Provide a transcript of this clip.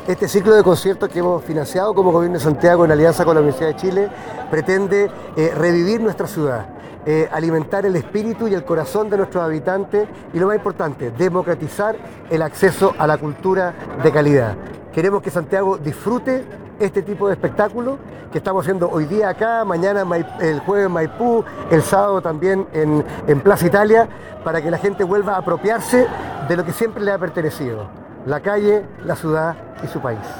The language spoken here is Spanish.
Este ciclo de conciertos que hemos financiado como Gobierno de Santiago en alianza con la Universidad de Chile pretende revivir nuestra ciudad, alimentar el espíritu y el corazón de nuestros habitantes y lo más importante, democratizar el acceso a la cultura de calidad. Queremos que Santiago disfrute este tipo de espectáculo que estamos haciendo hoy día acá, mañana el jueves en Maipú, el sábado también en Plaza Italia, para que la gente vuelva a apropiarse de lo que siempre le ha pertenecido, la calle, la ciudad y su país.